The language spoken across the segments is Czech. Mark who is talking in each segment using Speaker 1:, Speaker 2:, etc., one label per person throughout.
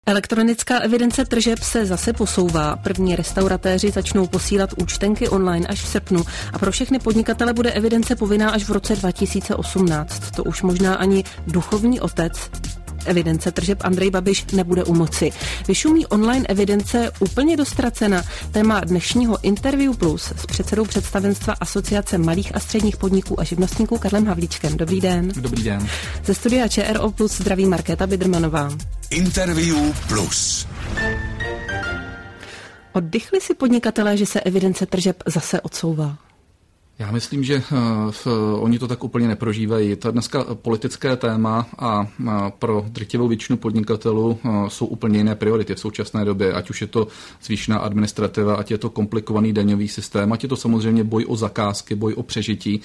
Speaker 1: Elektronická evidence tržeb se zase posouvá. První restauratéři začnou posílat účtenky online až v srpnu a pro všechny podnikatele bude evidence povinná až v roce 2018. To už možná ani duchovní otec evidence tržeb Andrej Babiš nebude u moci. Vyšumí online evidence úplně dostracena? Téma dnešního Interview Plus s předsedou představenstva Asociace malých a středních podniků a živnostníků Karlem Havlíčkem. Dobrý den.
Speaker 2: Dobrý den.
Speaker 1: Ze studia ČRO Plus zdraví Markéta Bidrmanová.
Speaker 3: Interview Plus.
Speaker 1: Oddychli si podnikatelé, že se evidence tržeb zase odsouvá?
Speaker 2: Já myslím, že oni to tak úplně neprožívají. To je dneska politické téma a pro drtivou většinu podnikatelů jsou úplně jiné priority v současné době, ať už je to zvýšená administrativa, ať je to komplikovaný daňový systém, ať je to samozřejmě boj o zakázky, boj o přežití,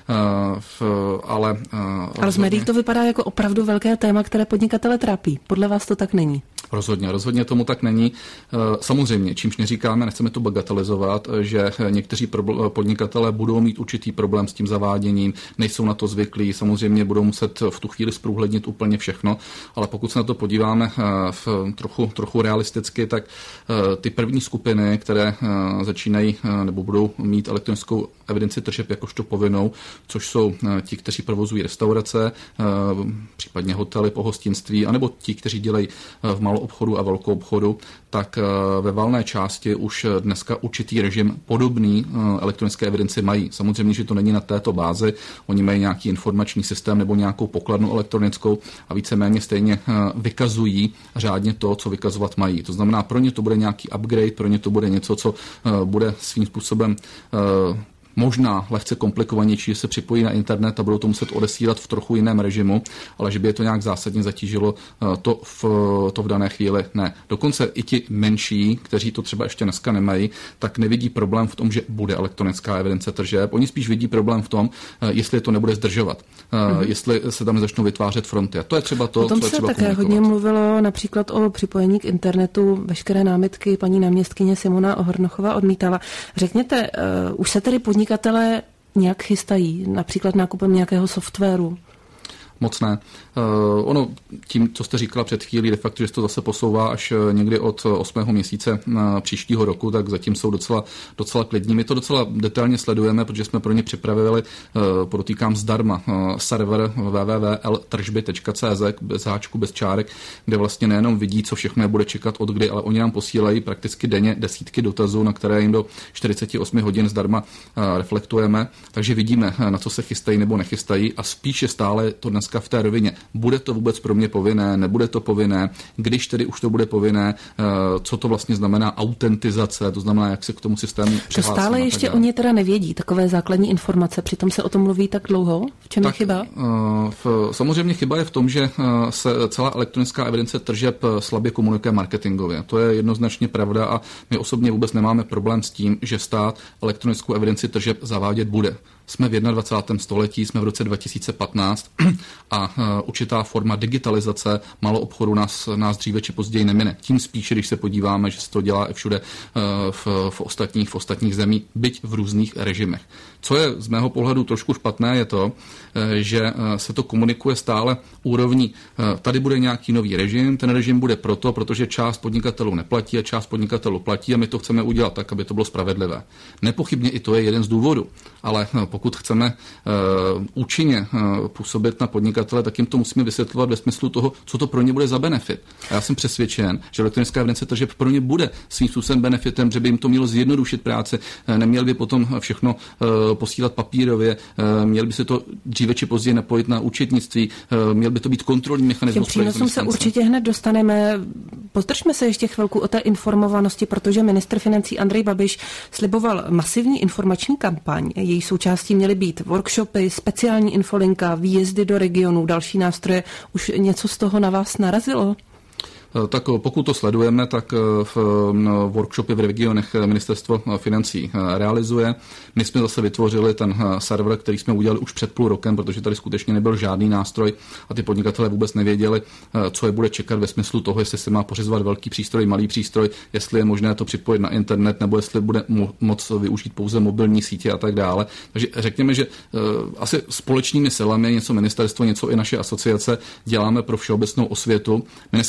Speaker 2: ale
Speaker 1: z médií to vypadá jako opravdu velké téma, které podnikatele trápí. Podle vás to tak není?
Speaker 2: Rozhodně tomu tak není. Samozřejmě, čímž neříkáme, nechceme to bagatelizovat, že někteří podnikatelé budou mít určitý problém s tím zaváděním, nejsou na to zvyklí, samozřejmě budou muset v tu chvíli zprůhlednit úplně všechno, ale pokud se na to podíváme trochu realisticky, tak ty první skupiny, které začínají nebo budou mít elektronickou evidenci tržeb jakožto povinnou, což jsou ti, kteří provozují restaurace, případně hotely, pohostinství, anebo ti, kteří dělají v maloobchodu a velkoobchodu, tak ve valné části už dneska určitý režim podobný elektronické evidenci mají. Samozřejmě, že to není na této bázi, oni mají nějaký informační systém nebo nějakou pokladnu elektronickou a víceméně stejně vykazují řádně to, co vykazovat mají. To znamená, pro ně to bude nějaký upgrade, pro ně to bude něco, co bude svým způsobem možná lehce komplikovanější, že se připojí na internet a budou to muset odesílat v trochu jiném režimu, ale že by je to nějak zásadně zatížilo, to v dané chvíli ne. Dokonce i ti menší, kteří to třeba ještě dneska nemají, tak nevidí problém v tom, že bude elektronická evidence tržeb. Oni spíš vidí problém v tom, jestli to nebude zdržovat, jestli se tam začnou vytvářet fronty. A to je třeba to,
Speaker 1: co je třeba
Speaker 2: komunikovat.
Speaker 1: O tom se také hodně mluvilo například o připojení k internetu. Veškeré námitky paní náměstkyně Simona Ohrnochová odmítala. Řekněte, už se tedy podnikatelé nějak chystají, například nákupem nějakého softwaru?
Speaker 2: Moc ne. Ono tím, co jste říkala před chvílí, de facto, že se to zase posouvá až někdy od 8. měsíce příštího roku, tak zatím jsou docela klidní. My to docela detailně sledujeme, protože jsme pro ně připravili, podotýkám zdarma, server www.ltržby.cz bez háčku, bez čárek, kde vlastně nejenom vidí, co všechno je bude čekat od kdy, ale oni nám posílají prakticky denně desítky dotazů, na které jim do 48 hodin zdarma reflektujeme, takže vidíme, na co se chystají nebo nechystají a spíše stále to dneska v té rovině. Bude to vůbec pro mě povinné, nebude to povinné, když tedy už to bude povinné, co to vlastně znamená autentizace, to znamená, jak se k tomu systému přihlásíme.
Speaker 1: To stále ještě oni teda nevědí, takové základní informace, přitom se o tom mluví tak dlouho. V čem je chyba?
Speaker 2: Samozřejmě chyba je v tom, že se celá elektronická evidence tržeb slabě komunikuje marketingově. To je jednoznačně pravda a my osobně vůbec nemáme problém s tím, že stát elektronickou evidenci tržeb zavádět bude. Jsme v 21. století, jsme v roce 2015 a určitá forma digitalizace maloobchodu nás dříve či později nemine. Tím spíše, když se podíváme, že se to dělá i všude v ostatních zemích, byť v různých režimech. Co je z mého pohledu trošku špatné, je to, že se to komunikuje stále úrovní. Tady bude nějaký nový režim, ten režim bude protože část podnikatelů neplatí a část podnikatelů platí a my to chceme udělat tak, aby to bylo spravedlivé. Nepochybně i to je jeden z důvodů, ale pokud chceme účinně působit na podnikatele, tak jim to musíme vysvětlovat ve smyslu toho, co to pro ně bude za benefit. A já jsem přesvědčen, že elektronická evidence tržeb pro ně bude svým způsobem benefitem, že by jim to mělo zjednodušit práci, neměl by potom všechno posílat papírově, měl by se to dříve či později napojit na účetnictví, měl by to být kontrolní mechanismus.
Speaker 1: Těm přínosům se určitě hned dostaneme. Pozdržme se ještě chvilku o té informovanosti, protože ministr financí Andrej Babiš sliboval masivní informační kampaň. Její součástí měly být workshopy, speciální infolinka, výjezdy do regionů, další nástroje. Už něco z toho na vás narazilo?
Speaker 2: Tak pokud to sledujeme, tak v workshopy v regionech ministerstvo financí realizuje. My jsme zase vytvořili ten server, který jsme udělali už před půl rokem, protože tady skutečně nebyl žádný nástroj a ty podnikatelé vůbec nevěděli, co je bude čekat ve smyslu toho, jestli se má pořizovat velký přístroj, malý přístroj, jestli je možné to připojit na internet, nebo jestli bude moc využít pouze mobilní sítě a tak dále. Takže řekněme, že asi společnými silami něco ministerstvo, něco i naše asociace děláme pro všeobecnou osvětu. My dneska nezasahujeme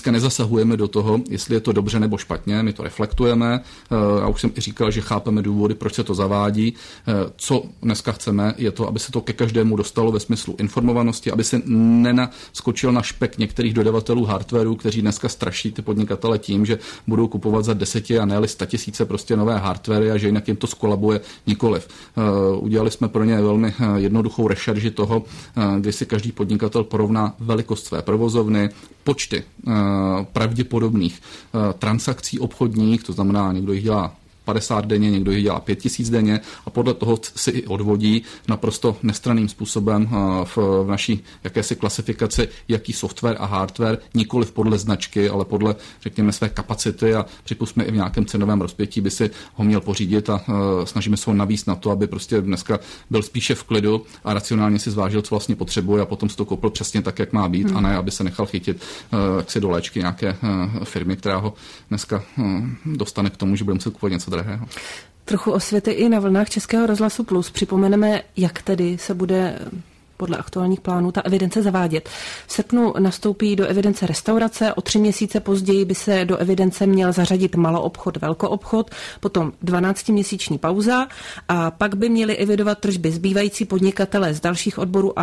Speaker 2: nezasahujeme do toho, jestli je to dobře nebo špatně, my to reflektujeme. Já už jsem i říkal, že chápeme důvody, proč se to zavádí. Co dneska chceme, je to, aby se to ke každému dostalo ve smyslu informovanosti, aby se nenaskočil na špek některých dodavatelů hardwareu, kteří dneska straší ty podnikatele tím, že budou kupovat za 10 a ne 100 000 prostě nové hardwary a že jinak jim to skolabuje nikoliv. Udělali jsme pro ně velmi jednoduchou rešerži toho, kdy si každý podnikatel porovná velikost své provozovny, počty pravděpodobných transakcí obchodních, to znamená, někdo jich dělá 50 denně, někdo jich dělá 5000 denně a podle toho si i odvodí naprosto nestranným způsobem v naší jakési klasifikaci, jaký software a hardware, nikoliv podle značky, ale podle, řekněme, své kapacity a připustme i v nějakém cenovém rozpětí by si ho měl pořídit a snažíme se ho navíc na to, aby prostě dneska byl spíše v klidu a racionálně si zvážil, co vlastně potřebuje a potom si to koupil přesně tak, jak má být a ne, aby se nechal chytit jaksi do léčky nějaké firmy, která ho dneska dostane k tomu, že bude muset kupovat něco drahého.
Speaker 1: Trochu osvěty i na vlnách Českého rozhlasu Plus. Připomeneme, jak tedy se bude podle aktuálních plánů ta evidence zavádět. V srpnu nastoupí do evidence restaurace, o 3 měsíce později by se do evidence měl zařadit maloobchod, velkoobchod, potom 12měsíční pauza a pak by měli evidovat tržby zbývající podnikatele z dalších oborů a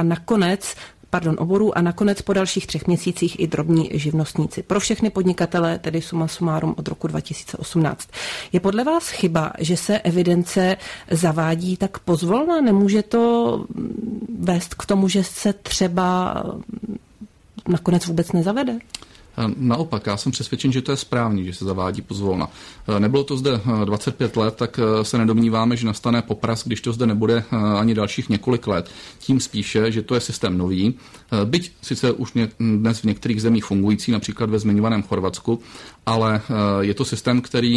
Speaker 1: nakonec po dalších 3 měsících i drobní živnostníci. Pro všechny podnikatele, tedy suma sumárum od roku 2018. Je podle vás chyba, že se evidence zavádí tak pozvolna? Nemůže to vést k tomu, že se třeba nakonec vůbec nezavede?
Speaker 2: Naopak, já jsem přesvědčen, že to je správný, že se zavádí pozvolna. Nebylo to zde 25 let, tak se nedomníváme, že nastane popras, když to zde nebude ani dalších několik let. Tím spíše, že to je systém nový, byť sice už dnes v některých zemích fungující, například ve zmiňovaném Chorvatsku, ale je to systém, který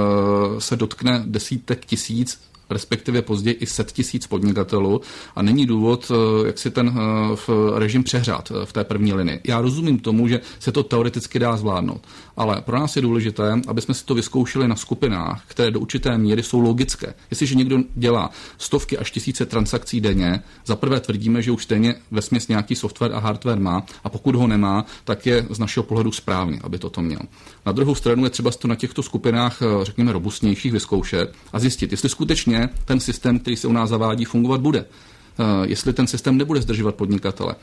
Speaker 2: se dotkne desítek tisíc, respektive později i 100 000 podnikatelů a není důvod, jak si ten režim přehrát v té první linii. Já rozumím tomu, že se to teoreticky dá zvládnout, ale pro nás je důležité, aby jsme si to vyzkoušeli na skupinách, které do určité míry jsou logické. Jestliže někdo dělá stovky až tisíce transakcí denně, za prvé tvrdíme, že už stejně vesměs nějaký software a hardware má a pokud ho nemá, tak je z našeho pohledu správně, aby toto měl. Na druhou stranu je třeba to na těchto skupinách, řekněme, robustnějších vyzkoušet a zjistit, jestli skutečně ten systém, který se u nás zavádí, fungovat bude. Jestli ten systém nebude zdržovat podnikatele.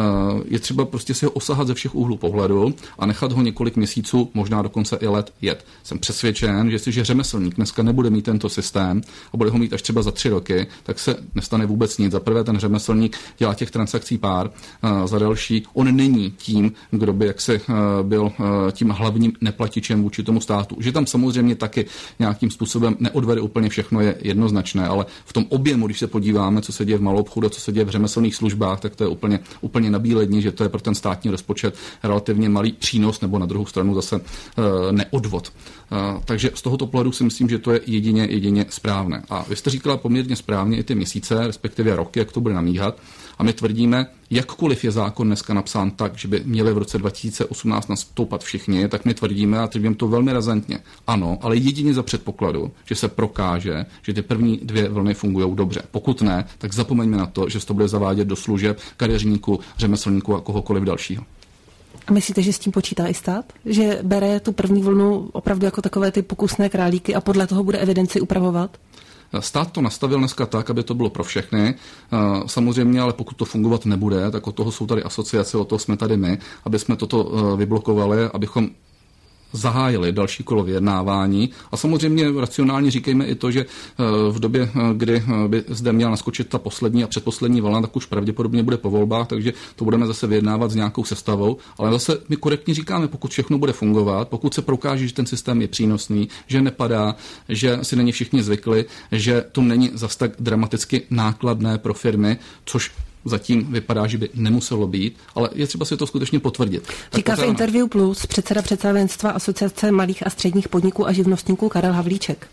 Speaker 2: Je třeba prostě si ho osahat ze všech úhlů pohledu a nechat ho několik měsíců, možná dokonce i let jet. Jsem přesvědčen, že jestliže řemeslník dneska nebude mít tento systém a bude ho mít až třeba za 3 roky, tak se nestane vůbec nic. Za prvé ten řemeslník dělá těch transakcí pár, za další on není tím, kdo by jaksi byl tím hlavním neplatičem vůči tomu státu. Že tam samozřejmě taky nějakým způsobem neodvede úplně všechno, je jednoznačné, ale v tom objemu, když se podíváme, co se děje v malou obchodu, co se děje v řemeslných službách, tak to je úplně nabílední, že to je pro ten státní rozpočet relativně malý přínos, nebo na druhou stranu zase neodvod. Takže z tohoto pohledu si myslím, že to je jedině správné. A vy jste říkala poměrně správně i ty měsíce, respektive roky, jak to bude namíhat. A my tvrdíme, jakkoliv je zákon dneska napsán tak, že by měli v roce 2018 nastoupat všichni, tak my tvrdíme a tvrdíme to velmi razantně. Ano, ale jedině za předpokladu, že se prokáže, že ty první 2 vlny fungují dobře. Pokud ne, tak zapomeňme na to, že se to bude zavádět do služeb kadeřníků, řemeslníků a kohokoliv dalšího.
Speaker 1: A myslíte, že s tím počítá i stát? Že bere tu první vlnu opravdu jako takové ty pokusné králíky a podle toho bude evidenci upravovat?
Speaker 2: Stát to nastavil dneska tak, aby to bylo pro všechny. Samozřejmě, ale pokud to fungovat nebude, tak od toho jsou tady asociace, od toho jsme tady my, aby jsme toto vyblokovali, abychom zahájili další kolo vyjednávání a samozřejmě racionálně říkejme i to, že v době, kdy by zde měla naskočit ta poslední a předposlední vlna, tak už pravděpodobně bude po volbách, takže to budeme zase vyjednávat s nějakou sestavou, ale zase my korektně říkáme, pokud všechno bude fungovat, pokud se prokáže, že ten systém je přínosný, že nepadá, že si není všichni zvykli, že to není zas tak dramaticky nákladné pro firmy, což zatím vypadá, že by nemuselo být, ale je třeba si to skutečně potvrdit.
Speaker 1: Říká v Interview Plus předseda představenstva Asociace malých a středních podniků a živnostníků Karel Havlíček.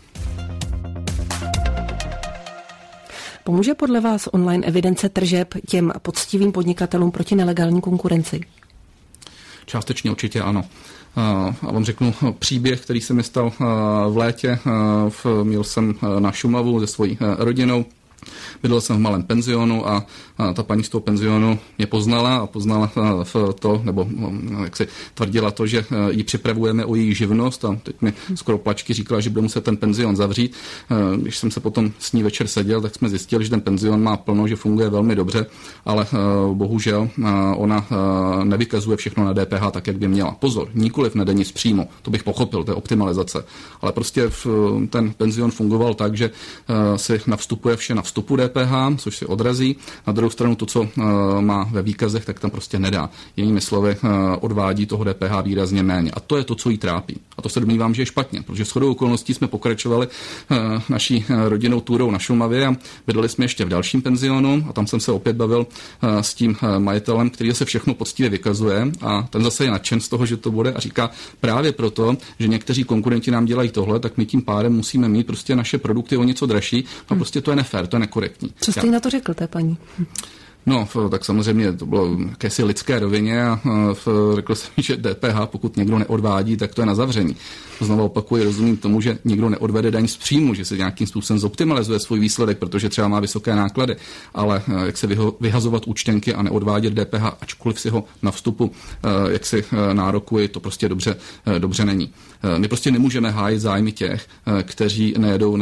Speaker 1: Pomůže podle vás online evidence tržeb těm poctivým podnikatelům proti nelegální konkurenci?
Speaker 2: Částečně určitě ano. A vám řeknu příběh, který se mi stal v létě. Měl jsem na Šumavu se svojí rodinou. Bydlel jsem v malém penzionu a ta paní z toho penzionu mě poznala a poznala v to, nebo jak si tvrdila to, že ji připravujeme o její živnost a teď mi skoro plačky říkala, že bude muset ten penzion zavřít. Když jsem se potom s ní večer seděl, tak jsme zjistili, že ten penzion má plno, že funguje velmi dobře, ale bohužel ona nevykazuje všechno na DPH tak, jak by měla. Pozor, nikoliv na dani z příjmu, to bych pochopil, to je optimalizace, ale prostě ten penzion fungoval tak, že si navstupuje vše na vstupu DPH, což si odrazí. Na druhou stranu to, co má ve výkazech, tak tam prostě nedá. Jinými slovy, odvádí toho DPH výrazně méně. A to je to, co jí trápí. A to se domnívám, že je špatně, protože shodou okolností jsme pokračovali naší rodinnou túrou na Šumavě a bydleli jsme ještě v dalším penzionu a tam jsem se opět bavil s tím majitelem, který se všechno poctivě vykazuje a ten zase je nadšen z toho, že to bude a říká právě proto, že někteří konkurenti nám dělají tohle, tak my tím pádem musíme mít prostě naše produkty o něco dražší a prostě to je nefér, to je nekorektní.
Speaker 1: Co jste na to řekl, té paní?
Speaker 2: No, tak samozřejmě to bylo jakési lidské rovině a řekl jsem, že DPH, pokud někdo neodvádí, tak to je na zavření. Znovu opakuji, rozumím tomu, že někdo neodvede daň z příjmu, že se nějakým způsobem zoptimalizuje svůj výsledek, protože třeba má vysoké náklady, ale jak se vyhazovat účtenky a neodvádět DPH, ačkoliv si ho na vstupu jak si nárokuji, to prostě dobře není. My prostě nemůžeme hájit zájmy těch, kteří nejedou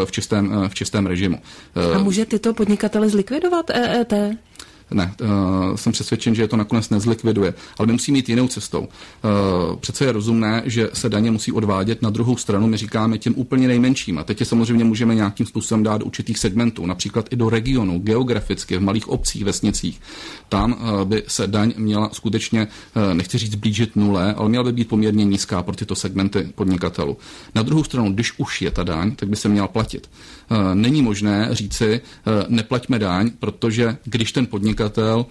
Speaker 2: v čistém režimu.
Speaker 1: A může tyto podnikatele zlikvidovat EET?
Speaker 2: Ne, jsem přesvědčen, že je to nakonec nezlikviduje, ale my musíme jít jinou cestou. Přece je rozumné, že se daně musí odvádět, na druhou stranu my říkáme těm úplně nejmenším. A teď je samozřejmě můžeme nějakým způsobem dát do určitých segmentů, například i do regionu, geograficky, v malých obcích, vesnicích. Tam by se daň měla skutečně, nechci říct blížit nule, ale měla by být poměrně nízká pro tyto segmenty podnikatelů. Na druhou stranu, když už je ta daň, tak by se měla platit. Není možné říci, neplaťme daň, protože když ten podnikatel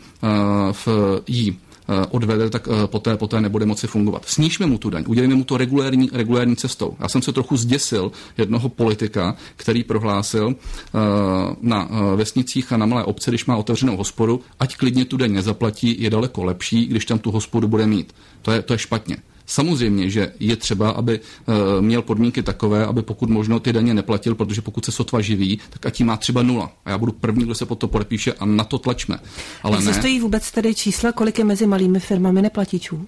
Speaker 2: jí odvede, tak poté nebude moci fungovat. Snížme mu tu daň, udělejme mu to regulérní cestou. Já jsem se trochu zděsil jednoho politika, který prohlásil na vesnicích a na malé obci, když má otevřenou hospodu, ať klidně tu daň nezaplatí, je daleko lepší, když tam tu hospodu bude mít. To je špatně. Samozřejmě, že je třeba, aby měl podmínky takové, aby pokud možno ty daně neplatil, protože pokud se sotva živí, tak ať jí má třeba 0. A já budu první, kdo se pod to podepíše a na to tlačme. Ale
Speaker 1: existují vůbec tedy čísla, kolik je mezi malými firmami neplatičů?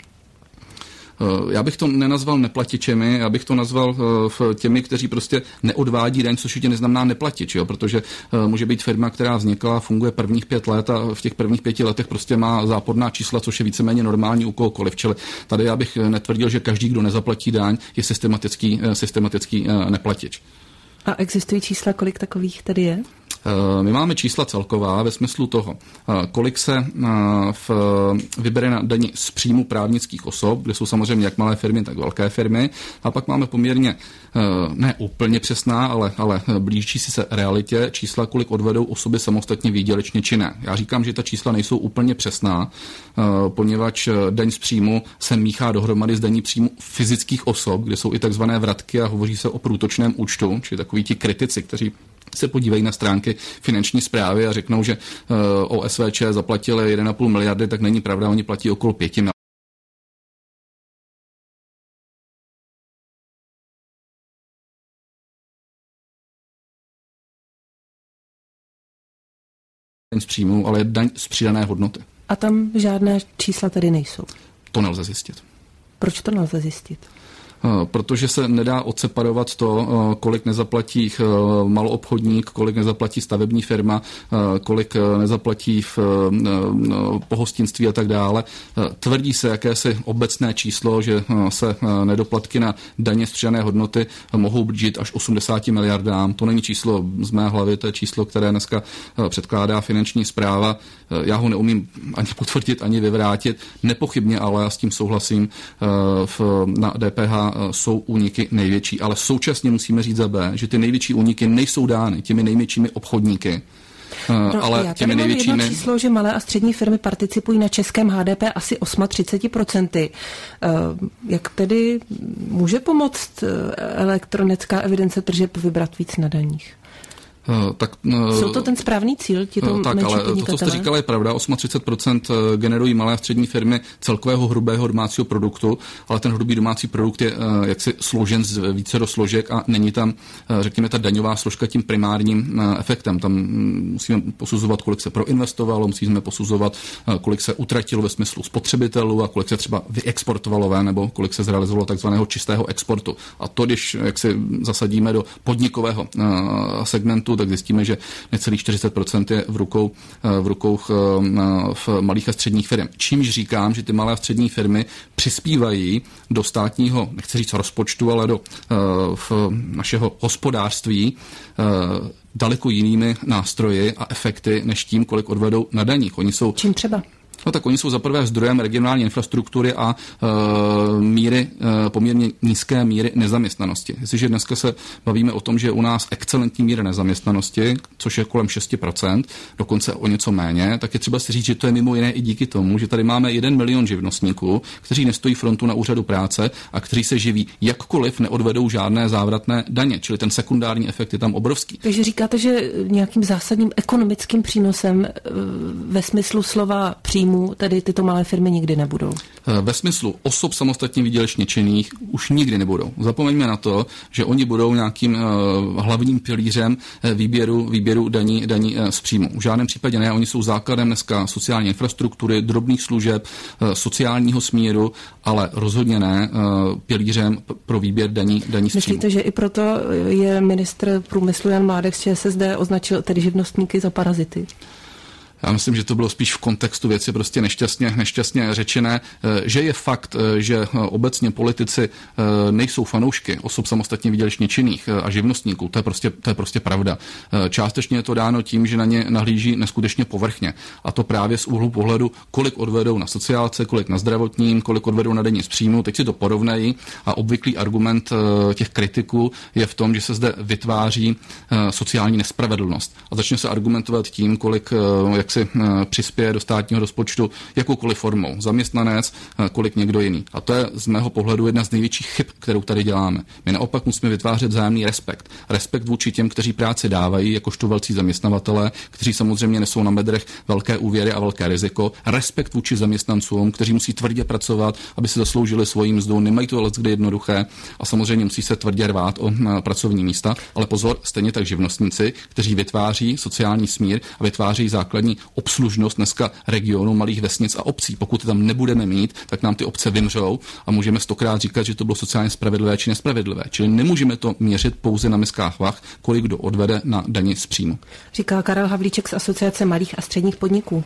Speaker 2: Já bych to nenazval neplatičemi, já bych to nazval těmi, kteří prostě neodvádí daň, což ještě neznamená neplatič, jo? Protože může být firma, která vznikla, funguje prvních 5 let a v těch prvních 5 letech prostě má záporná čísla, což je víceméně normální u kohokoliv. Čili tady já bych netvrdil, že každý, kdo nezaplatí daň, je systematický neplatič.
Speaker 1: A existují čísla, kolik takových tady je?
Speaker 2: My máme čísla celková ve smyslu toho, kolik se vybere na dani z příjmu právnických osob, kde jsou samozřejmě jak malé firmy, tak velké firmy. A pak máme poměrně ne úplně přesná, ale blíží si se realitě čísla, kolik odvedou osoby samostatně výdělečně činné. Já říkám, že ta čísla nejsou úplně přesná, poněvadž daň z příjmu se míchá dohromady s daní příjmu fyzických osob, kde jsou i takzvané vratky a hovoří se o průtočném účtu, či takoví ti kritici, kteří se podívají na stránky finanční správy a řeknou, že OSVČ zaplatili 1,5 miliardy, tak není pravda, oni platí okolo 5 miliard. Daň z příjmu, ale je daň z přidané hodnoty.
Speaker 1: A tam žádné čísla tedy nejsou?
Speaker 2: To nelze zjistit.
Speaker 1: Proč to nelze zjistit?
Speaker 2: Protože se nedá odseparovat to, kolik nezaplatí maloobchodník, kolik nezaplatí stavební firma, kolik nezaplatí v pohostinství a tak dále. Tvrdí se jakési obecné číslo, že se nedoplatky na daně z přidané hodnoty mohou blížit až 80 miliardám. To není číslo z mé hlavy, to je číslo, které dneska předkládá finanční správa. Já ho neumím ani potvrdit, ani vyvrátit. Nepochybně, ale já s tím souhlasím, na DPH jsou úniky největší, ale současně musíme říct za B, že ty největší úniky nejsou dány těmi největšími obchodníky, ale těmi největšími...
Speaker 1: Jedno číslo, že malé a střední firmy participují na českém HDP asi 38%. Jak tedy může pomoct elektronická evidence tržeb vybrat víc na daních? Jsou to ten správný cíl, ti to
Speaker 2: tak, ale to, co jste říkala, je pravda. 38% generují malé a střední firmy celkového hrubého domácího produktu, ale ten hrubý domácí produkt je jaksi složen z vícero složek a není tam, řekněme, ta daňová složka tím primárním efektem. Tam musíme posuzovat, kolik se proinvestovalo, musíme posuzovat, kolik se utratilo ve smyslu spotřebitelů a kolik se třeba vyexportovalo nebo kolik se zrealizovalo takzvaného čistého exportu. A to, když jak si zasadíme do podnikového segmentu, tak zjistíme, že necelých 40% je v rukou v malých a středních firm. Čímž říkám, že ty malé a střední firmy přispívají do státního, nechci říct rozpočtu, ale do našeho hospodářství daleko jinými nástroji a efekty, než tím, kolik odvedou na daních. Oni jsou
Speaker 1: čím třeba?
Speaker 2: No tak oni jsou zaprvé zdrojem regionální infrastruktury a poměrně nízké míry nezaměstnanosti. Jestliže dneska se bavíme o tom, že je u nás excelentní míra nezaměstnanosti, což je kolem 6%, dokonce o něco méně, tak je třeba si říct, že to je mimo jiné i díky tomu, že tady máme 1 milion živnostníků, kteří nestojí frontu na úřadu práce a kteří se živí jakkoliv neodvedou žádné závratné daně, čili ten sekundární efekt je tam obrovský.
Speaker 1: Takže říkáte, že nějakým zásadním ekonomickým přínosem ve smyslu slova příjmu tedy tyto malé firmy nikdy nebudou.
Speaker 2: Ve smyslu osob samostatně výdělečně činných už nikdy nebudou. Zapomeňme na to, že oni budou nějakým hlavním pilířem výběru daní z příjmu. V žádném případě ne, oni jsou základem dneska sociální infrastruktury, drobných služeb, sociálního smíru, ale rozhodně ne pilířem pro výběr daní z příjmu.
Speaker 1: Myslíte, že i proto je ministr průmyslu Jan Mládek z ČSSD označil tedy živnostníky za parazity?
Speaker 2: Já myslím, že to bylo spíš v kontextu věci prostě nešťastně řečené, že je fakt, že obecně politici nejsou fanoušky osob samostatně výdělečně činných a živnostníků. To je prostě pravda. Částečně je to dáno tím, že na ně nahlíží neskutečně povrchně. A to právě z úhlu pohledu, kolik odvedou na sociálce, kolik na zdravotním, kolik odvedou na daní z příjmu. Teď si to porovnají a obvyklý argument těch kritiků je v tom, že se zde vytváří sociální nespravedlnost. A začne se argumentovat tím, kolik si přispěje do státního rozpočtu jakoukoliv formou. Zaměstnanec, kolik někdo jiný. A to je z mého pohledu jedna z největších chyb, kterou tady děláme. My naopak musíme vytvářet vzájemný respekt. Respekt vůči těm, kteří práci dávají, jakožto velcí zaměstnavatelé, kteří samozřejmě nesou na bedrech velké úvěry a velké riziko. Respekt vůči zaměstnancům, kteří musí tvrdě pracovat, aby si zasloužili svoji mzdu. Nemají to leckdy jednoduché a samozřejmě musí se tvrdě rvát o pracovní místa. Ale pozor, stejně tak živnostníci, kteří vytváří sociální smír a vytváří základní obslužnost dneska regionu, malých vesnic a obcí. Pokud tam nebudeme mít, tak nám ty obce vymřou a můžeme 100krát říkat, že to bylo sociálně spravedlivé či nespravedlivé. Čili nemůžeme to měřit pouze na miskách vah, kolik kdo odvede na dani z příjmu.
Speaker 1: Říká Karel Havlíček z Asociace malých a středních podniků.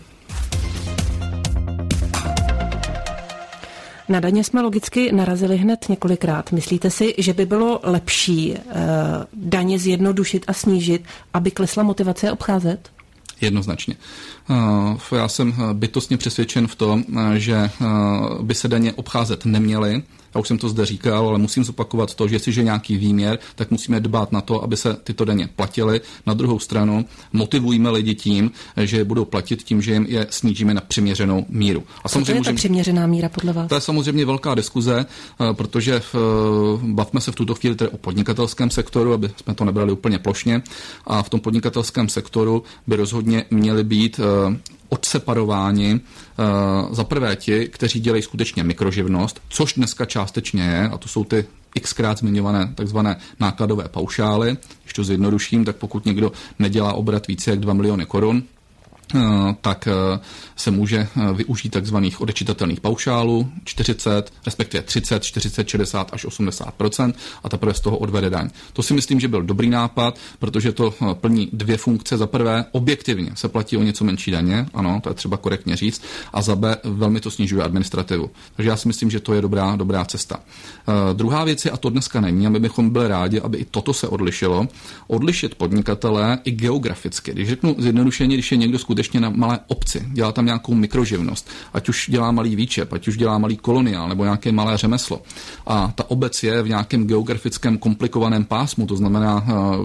Speaker 1: Na daně jsme logicky narazili hned několikrát. Myslíte si, že by bylo lepší daně zjednodušit a snížit, aby klesla motivace obcházet?
Speaker 2: Jednoznačně. Já jsem bytostně přesvědčen v tom, že by se daně obcházet neměly. Já už jsem to zde říkal, ale musím zopakovat to, že jestliže nějaký výměr, tak musíme dbát na to, aby se tyto daně platily. Na druhou stranu motivujeme lidi tím, že budou platit tím, že jim je snížíme na přiměřenou míru.
Speaker 1: A co to je ta přiměřená míra podle vás?
Speaker 2: To je samozřejmě velká diskuze, protože bavme se v tuto chvíli tedy o podnikatelském sektoru, aby jsme to nebrali úplně plošně. A v tom podnikatelském sektoru by rozhodně měly být odseparováni za prvé ti, kteří dělají skutečně mikroživnost, což dneska částečně je, a to jsou ty xkrát zmiňované takzvané nákladové paušály. Když to zjednoduším, tak pokud někdo nedělá obrat více jak 2 miliony korun, tak se může využít takzvaných odečitatelných paušálů 40, respektive 30, 40, 60 až 80% a teprve z toho odvede daň. To si myslím, že byl dobrý nápad, protože to plní dvě funkce. Za prvé, objektivně se platí o něco menší daně, ano, to je třeba korektně říct, a za B velmi to snižuje administrativu. Takže já si myslím, že to je dobrá cesta. Druhá věc je, a to dneska není, a my bychom byli rádi, aby i toto se odlišilo, odlišit podnikatele i geograficky. Když řeknu zjednodušeně, když je někdo skutečně na malé obci, dělá tam nějakou mikroživnost, ať už dělá malý výčep, ať už dělá malý koloniál nebo nějaké malé řemeslo. A ta obec je v nějakém geografickém komplikovaném pásmu, to znamená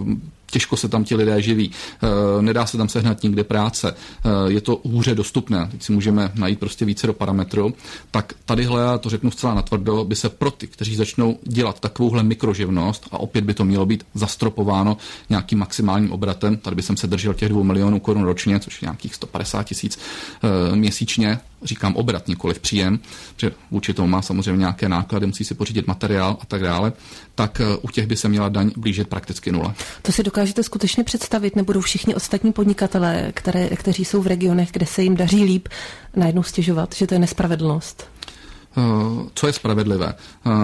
Speaker 2: těžko se tam ti lidé živí, nedá se tam sehnat nikde práce, je to hůře dostupné, teď si můžeme najít prostě více do parametrů, tak tadyhle, já to řeknu zcela natvrdo, by se pro ty, kteří začnou dělat takovouhle mikroživnost, a opět by to mělo být zastropováno nějakým maximálním obratem, tady by jsem se držel těch 2 milionů korun ročně, což je nějakých 150 000 měsíčně, říkám obrat, nikoliv příjem, protože vůči tomu má samozřejmě nějaké náklady, musí si pořídit materiál a tak dále, tak u těch by se měla daň blížit prakticky nule.
Speaker 1: To si dokážete skutečně představit, nebudou všichni ostatní podnikatelé, kteří jsou v regionech, kde se jim daří líp, najednou stěžovat, že to je nespravedlnost?
Speaker 2: Co je spravedlivé?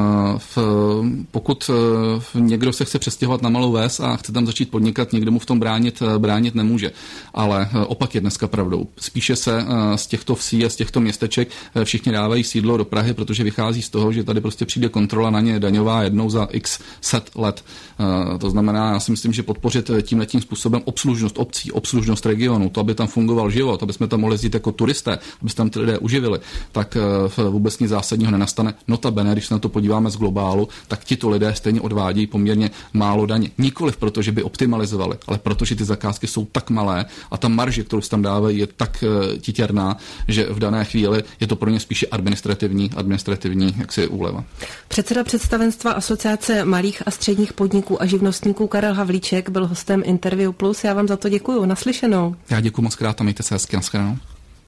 Speaker 2: Pokud někdo se chce přestěhovat na malou ves a chce tam začít podnikat, někdo mu v tom bránit nemůže. Ale opak je dneska pravdou. Spíše se z těchto vsí a z těchto městeček všichni dávají sídlo do Prahy, protože vychází z toho, že tady prostě přijde kontrola na ně daňová jednou za x set let. To znamená, já si myslím, že podpořit tímhletím způsobem obslužnost obcí, obslužnost regionu, to, aby tam fungoval život, aby jsme tam mohli jezdit jako turisté, aby se tam ty lidé uživili, tak vůbec nic zásadního nenastane. Notabene, když se na to podíváme z globálu, tak tito lidé stejně odvádí poměrně málo daně. Nikoliv proto, že by optimalizovali, ale protože ty zakázky jsou tak malé a ta marže, kterou se tam dávají, je tak titěrná, že v dané chvíli je to pro ně spíše administrativní jaksi úleva.
Speaker 1: Předseda představenstva Asociace malých a středních podniků a živnostníků Karel Havlíček byl hostem Interview Plus. Já vám za to děkuju. Naslyšenou.
Speaker 2: Já děkuju moc krát a mějte se hezky. Naschledanou.